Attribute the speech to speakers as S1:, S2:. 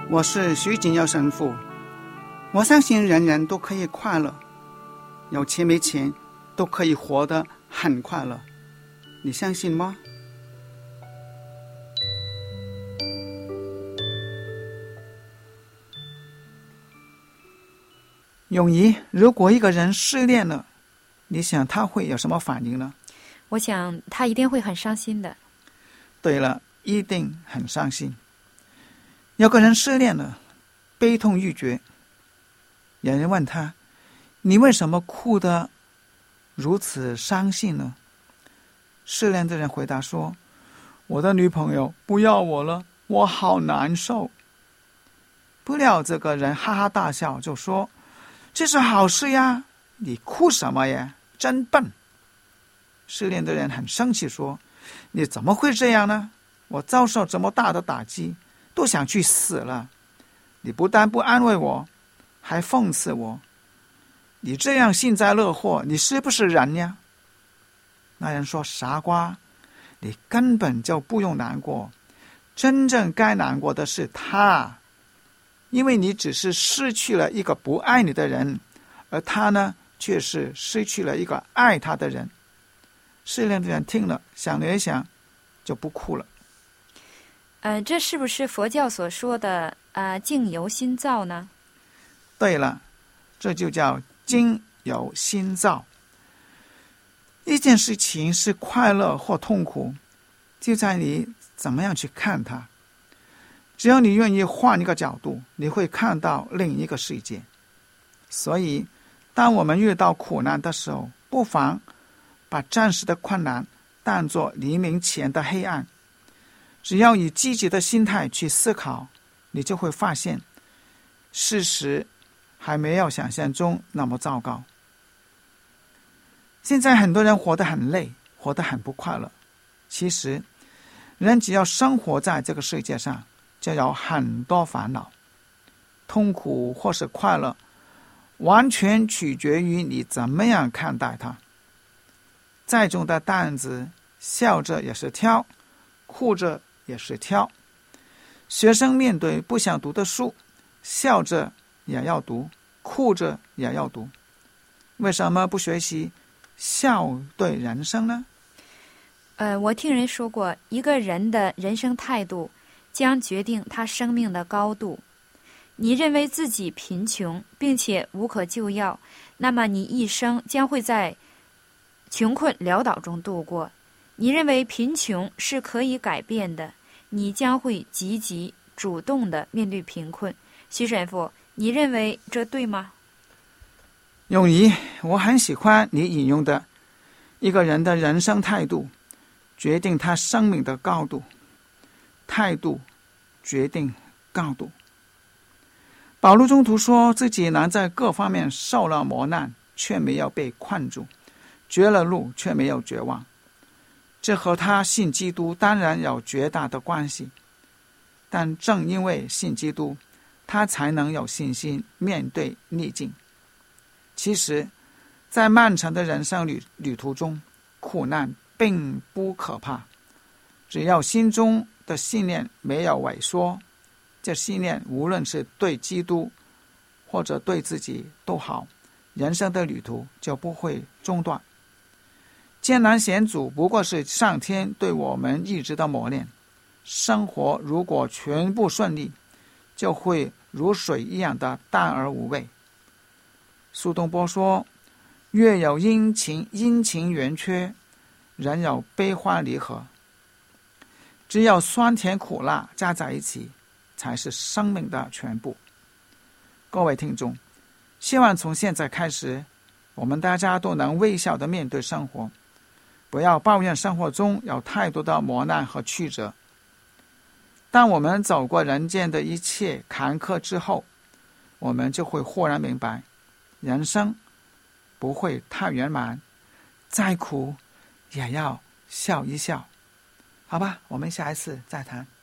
S1: 我是徐锦耀神父。我相信人人都可以快乐，有钱没钱都可以活得很快乐，你相信吗？永怡，如果一个人失恋了，你想他会有什么反应呢？
S2: 我想他一定会很伤心的。
S1: 对了，一定很伤心。有个人失恋了，悲痛欲绝，有人问他，你为什么哭得如此伤心呢？失恋的人回答说，我的女朋友不要我了，我好难受。不料这个人哈哈大笑，就说，这是好事呀，你哭什么呀，真笨。失恋的人很生气说，你怎么会这样呢？我遭受这么大的打击，都想去死了，你不但不安慰我，还讽刺我，你这样幸灾乐祸，你是不是人呀？那人说，傻瓜，你根本就不用难过，真正该难过的是他，因为你只是失去了一个不爱你的人，而他呢，却是失去了一个爱他的人。失恋的人听了，想了一想，就不哭了。
S2: 这是不是佛教所说的境由心造呢？
S1: 对了，这就叫境由心造。一件事情是快乐或痛苦，就在你怎么样去看它。只要你愿意换一个角度，你会看到另一个世界。所以当我们遇到苦难的时候，不妨把暂时的困难当作黎明前的黑暗，只要以积极的心态去思考，你就会发现事实还没有想象中那么糟糕。现在很多人活得很累，活得很不快乐。其实人只要生活在这个世界上，就有很多烦恼。痛苦或是快乐，完全取决于你怎么样看待它。再重的担子，笑着也是挑，哭着也是挑。学生面对不想读的书，笑着也要读，哭着也要读。为什么不学习笑对人生呢？
S2: 我听人说过，一个人的人生态度将决定他生命的高度。你认为自己贫穷并且无可救药，那么你一生将会在穷困潦倒中度过。你认为贫穷是可以改变的，你将会积极主动地面对贫困。徐神父，你认为这对吗？
S1: 永怡，我很喜欢你引用的，一个人的人生态度决定他生命的高度，态度决定高度。保禄中途说自己能在各方面受了磨难，却没有被困住，绝了路却没有绝望。这和他信基督当然有绝大的关系，但正因为信基督，他才能有信心面对逆境。其实在漫长的人生旅途中，苦难并不可怕，只要心中的信念没有萎缩，这信念无论是对基督或者对自己都好，人生的旅途就不会中断。艰难险阻不过是上天对我们意志的磨练，生活如果全部顺利，就会如水一样的淡而无味。苏东坡说，月有阴晴圆缺，人有悲欢离合。只有酸甜苦辣加在一起，才是生命的全部。各位听众，希望从现在开始，我们大家都能微笑地面对生活，不要抱怨生活中有太多的磨难和曲折。当我们走过人间的一切坎坷之后，我们就会豁然明白，人生不会太圆满，再苦也要笑一笑。好吧，我们下一次再谈。